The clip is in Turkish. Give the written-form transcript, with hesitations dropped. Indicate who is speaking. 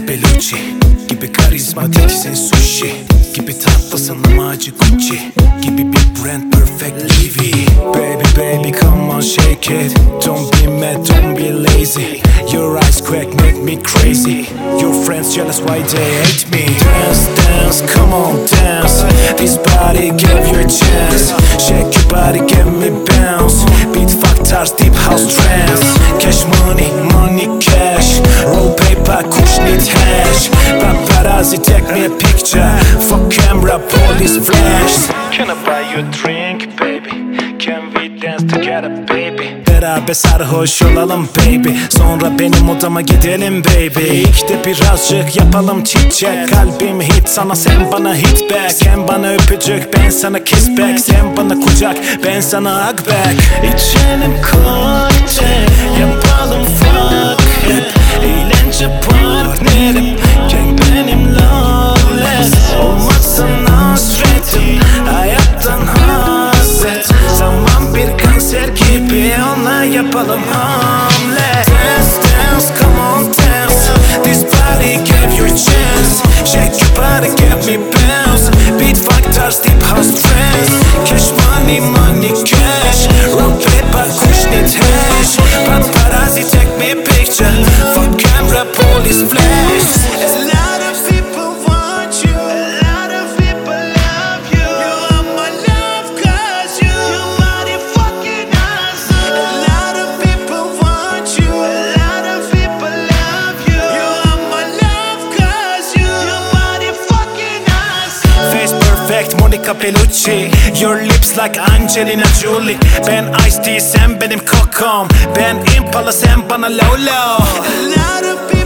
Speaker 1: Bellucci gibi karizmatiksin, sushi gibi tatlısın ama acı Gucci gibi bir brand, perfect Louis. Baby baby come on shake it, don't be mad, don't be lazy. Your eyes crack make me crazy. Your friends jealous why they hate me. Dance dance come on dance, this body give you a chance. Shake your body give me bounce. Beat fuck tarz deep house trance. Cash money money cash, roll paper kush need hash. Paparazzi take me a picture, fuck camera police flash. Can I buy you a drink baby? Can we dance together baby? Beraber sarhoş olalım baby, sonra benim odama gidelim baby. İlk de birazcık yapalım chit chat. Kalbim hit sana, sen bana hit back. Sen bana öpücük, ben sana kiss back. Sen bana kucak, ben sana hug back. İçelim kokteyl, yapalım fuck hep. Eğlence partnerim, gang benim lawless. Olmazsan hasretim, hayattan haset. Zaman bir kanser gibi, onunla yapalım hamle. Dance dance come on dance, this body gave you a chance. Shake your body give me bounce. Beat fuck tarz deep house trance. Cash money money cash, roll paper kush need hash. Paparazzi take me a picture, fuck camera police flash. A lot of people want you, a lot of people love you. You are my love cause your body fucking awesome. A lot of people want you, a lot of people love you. You are my love cause your body fucking awesome. Face perfect Monica Bellucci, your lips like Angelina Jolie. Ben Ice-T sen benim kokom, ben Impala sen bana Lolo. A lot of people